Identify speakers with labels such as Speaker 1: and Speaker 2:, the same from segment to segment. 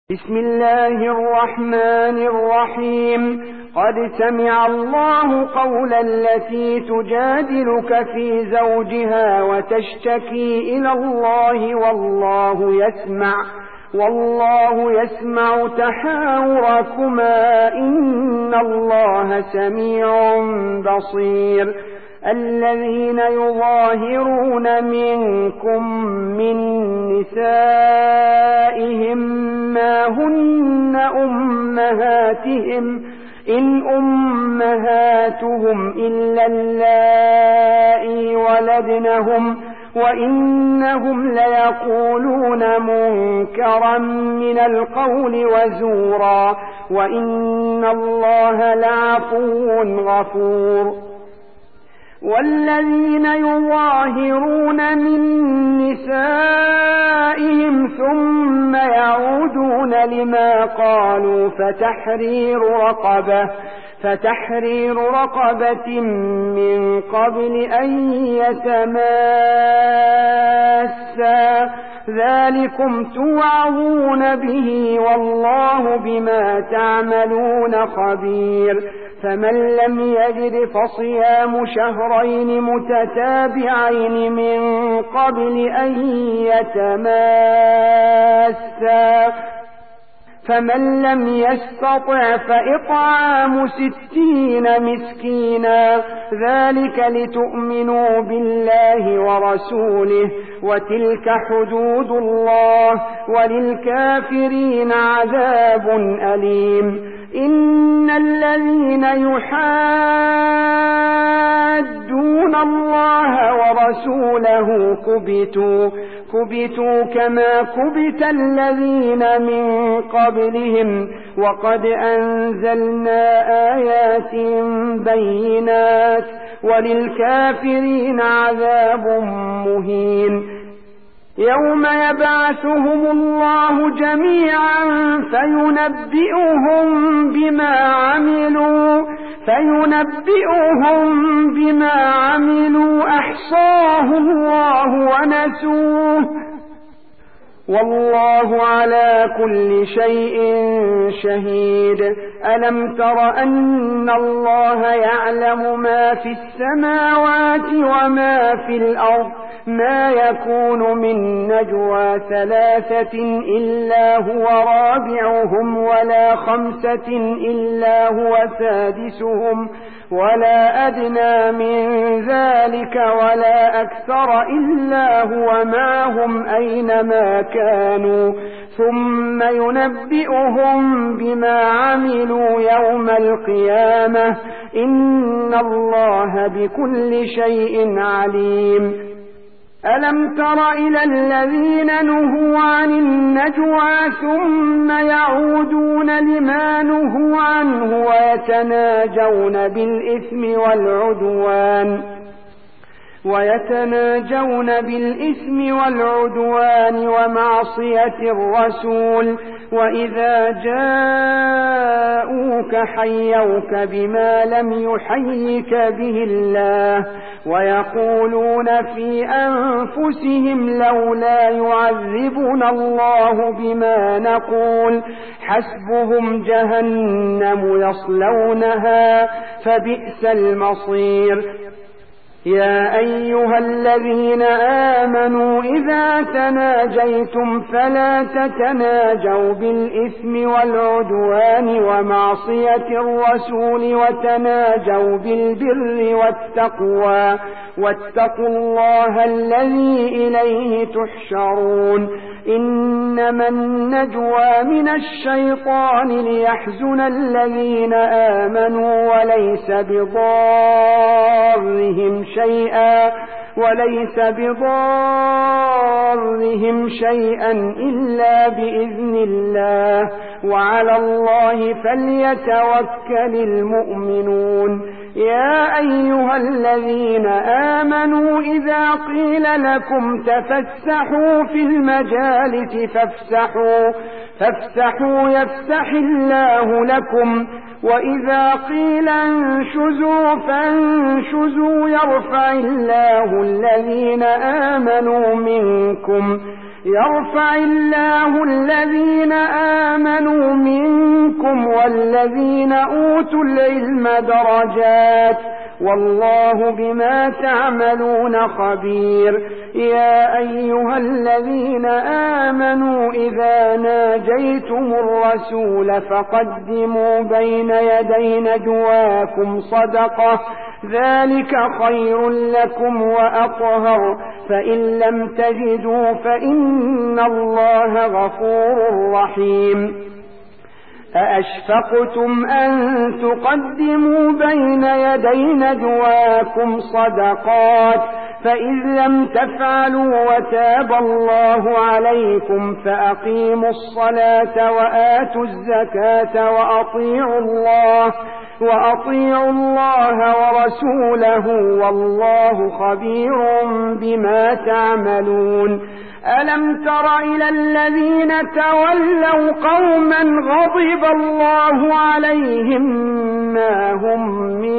Speaker 1: بسم الله الرحمن الرحيم. قد سمع الله قول التي تجادلك في زوجها وتشتكي إلى الله والله يسمع تحاوركما إن الله سميع بصير. الذين يظاهرون منكم من نسائهم ما هن أمهاتهم إن أمهاتهم إلا اللائي ولدنهم وإنهم ليقولون منكرا من القول وزورا وإن الله لعفو غفور. والذين يظاهرون من نسائهم ثم يعودون لما قالوا فتحرير رقبة من قبل أن يتماسا ذلكم توعظون به والله بما تعملون خبير. فمن لم يجد فصيام شهرين متتابعين من قبل أن يتماسا فمن لم يستطع فإطعام 60 مسكينا ذلك لتؤمنوا بالله ورسوله وتلك حدود الله وللكافرين عذاب أليم. إن الذين يحادون الله ورسوله كبتوا كما كبت الذين من قبلهم وقد أنزلنا آيات بينات وللكافرين عذاب مهين. يوم يبعثهم الله جميعا فينبئهم بما عملوا أحصاه الله ونسوه والله على كل شيء شهيد. ألم تر أن الله يعلم ما في السماوات وما في الأرض ما يكون من نجوى 3 إلا هو رابعهم ولا 5 إلا هو سادسهم ولا أدنى من ذلك ولا أكثر إلا هو معهم أينما كانوا ثم ينبئهم بما عملوا يوم القيامة إن الله بكل شيء عليم. ألم تر إلى الذين نهوا عن النجوى ثم يعودون لما نهوا عنه ويتناجون بالإثم والعدوان ومعصية الرسول وإذا جاءوك حيوك بما لم يحيك به الله ويقولون في أنفسهم لولا يعذبنا الله بما نقول حسبهم جهنم يصلونها فبئس المصير. يا أيها الذين آمنوا إذا تناجيتم فلا تتناجوا بالإثم والعدوان ومعصية الرسول وتناجوا بالبر والتقوى واتقوا الله الذي إليه تحشرون. إنما النجوى من الشيطان ليحزن الذين آمنوا وليس بضارهم شيئا إلا بإذن الله وعلى الله فليتوكل المؤمنون. يا أيها الذين آمنوا إذا قيل لكم تفسحوا في المجالس فافسحوا يفسح الله لكم وإذا قيل انشزوا فانشزوا يرفع الله الذين آمنوا منكم يرفع الله الذين آمنوا منكم والذين أوتوا العلم درجات والله بما تعملون خبير. يا أيها الذين آمنوا إذا ناجيتم الرسول فقدموا بين يدي نجواكم صدقة ذلك خير لكم وأطهر فإن لم تجدوا فإن الله غفور رحيم. أأشفقتم أن تقدموا بين يدي نجواكم صدقات فإذ لم تفعلوا وتاب الله عليكم فأقيموا الصلاة وآتوا الزكاة وأطيعوا الله ورسوله والله خبير بما تعملون. ألم تر إلى الذين تولوا قوما غضب الله عليهم ما هم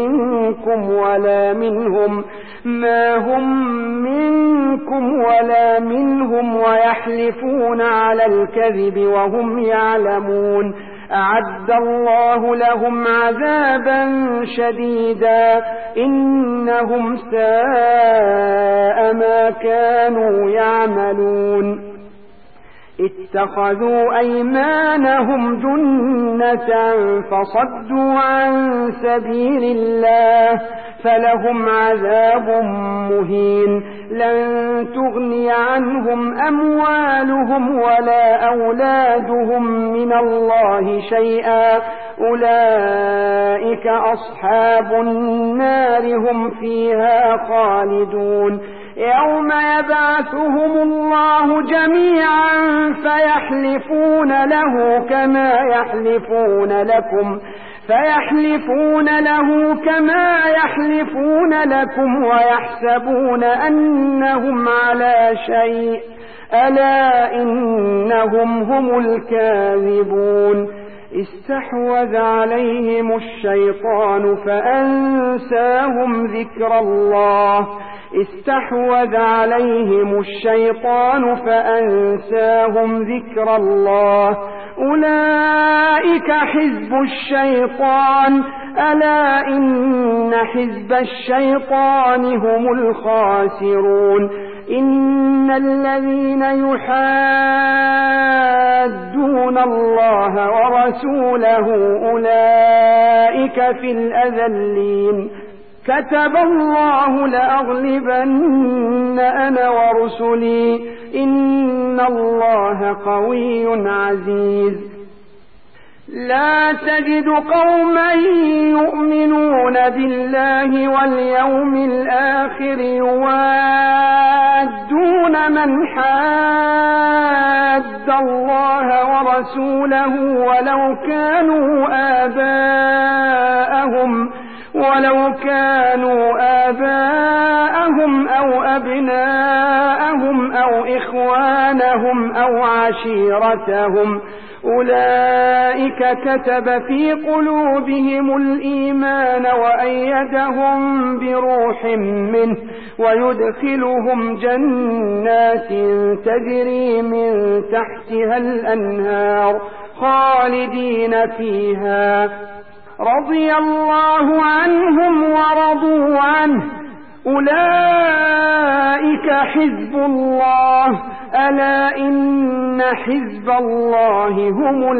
Speaker 1: منكم ولا منهم ويحلفون على الكذب وهم يعلمون. أعد الله لهم عذابا شديدا إنهم ساء ما كانوا يعملون. اتخذوا أيمانهم جنة فصدوا عن سبيل الله فلهم عذاب مهين. لن تغني عنهم أموالهم ولا أولادهم من الله شيئا أولئك أصحاب النار هم فيها خالدون. يوم يبعثهم الله جميعا فيحلفون له كما يحلفون لكم ويحسبون أنهم على شيء ألا إنهم هم الكاذبون. استحوذ عليهم الشيطان فأنساهم ذكر الله أولئك حزب الشيطان ألا إن حزب الشيطان هم الخاسرون. إن الذين يحادون الله ورسوله أولئك في الأذلين. كتب الله لأغلبن أنا ورسلي إن الله قوي عزيز. لا تجد قوما يؤمنون بالله واليوم الآخر يوادون من حاد الله ورسوله ولو كانوا آباءهم أو أبناءهم أو إخوانهم أو عشيرتهم أولئك كتب في قلوبهم الإيمان وأيدهم بروح منه ويدخلهم جنات تجري من تحتها الأنهار خالدين فيها رضي الله عنهم ورضوا عنه أولئك حزب الله ألا إن حزب الله هم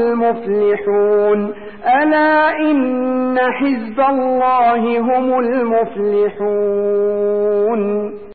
Speaker 1: المفلحون.